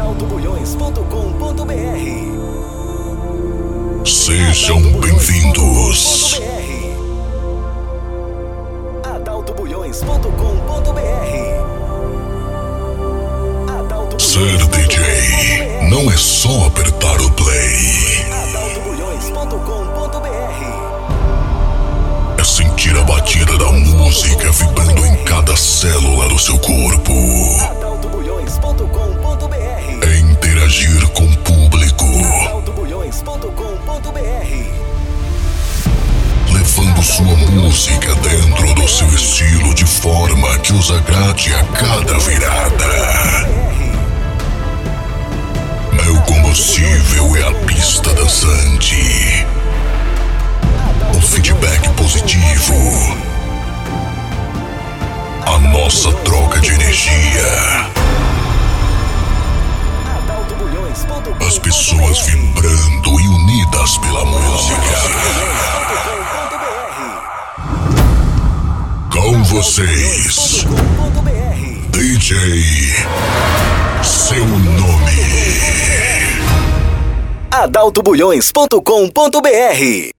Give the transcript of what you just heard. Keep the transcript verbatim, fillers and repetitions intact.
adalto bulhões ponto com ponto br. Sejam bem-vindos. adalto bulhões ponto com ponto br. Ser D J não é só apertar o play. adalto bulhões ponto com ponto br. É sentir a batida da música vibrando em cada célula do seu corpo. adalto bulhões ponto com ponto br. É interagir com o público, adalto bulhões ponto com ponto br. levando sua música dentro do seu estilo de forma que os agrade a cada virada. Meu combustível é a pista dançante. Um feedback positivo. A nossa troca de energia. As pessoas vibrando e unidas pela música. Com vocês, D J Seu Nome. adalto bulhões ponto com ponto br.